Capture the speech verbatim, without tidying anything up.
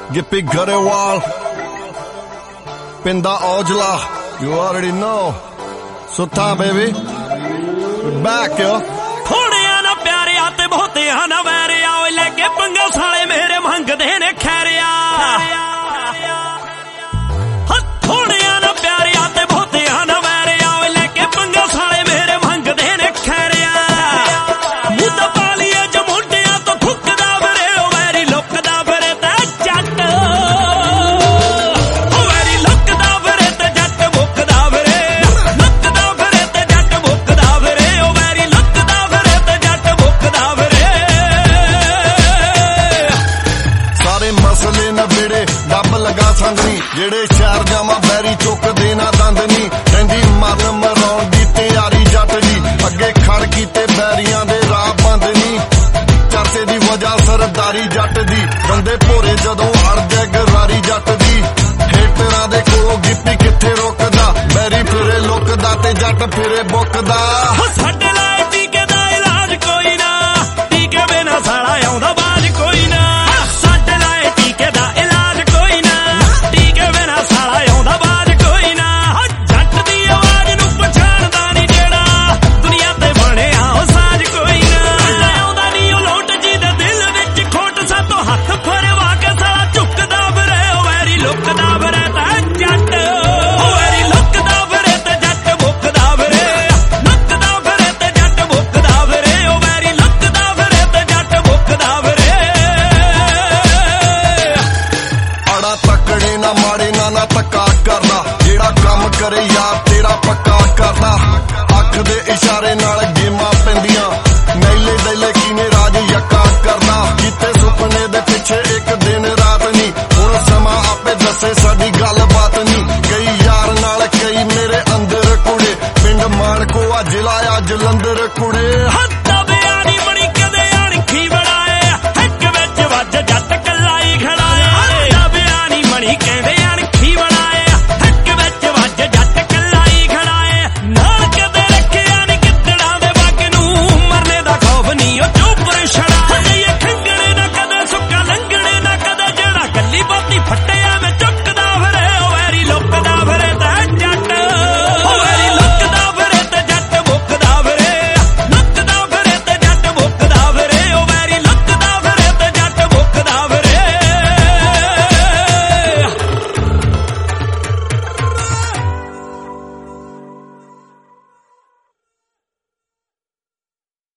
Gippy Garewal, Pinda Ojla, you already know. Sutta baby, we're back yo. थोड़िया ना प्यारिया ते बहुतिया ना वैरिया ओए लेके पंगा साले मेरे मंगदे ने खैरिया थोड़िया ना प्यारिया ते बहुतिया ना वैरिया ओए लेके पंगा साले मेरे मंगदे ने खैरिया मुद्दा पालिया जमुंडिया तो ठुकदा फिरे ओ वैरी लुकदा फिरे ते जट ओ वैरी लुकदा फिरे ते जट मुकदा फिरे लुकदा फिरे ते जट मुकदा फिरे ओ वैरी लुकदा फिरे ते जट मुकदा फिरे सारे मसले नबेड़े डब लगा संगनी जेड़े शहर जावा बैरी चुकदे ना दंद नी कहंदी मरन मराउण दी तैयारी जट जी अगे खड़ कीते बैरियां दे राह बंद नी चर्चे दी वजह सरदारी जट दी बंदे भोरे जदों अड़ जाए गरारी जट दी हेटरां दे कोलों गिप्पी किथे रोकदा बैरी फिरे लुकदा ते जट फिरे बुकदा साडे लाए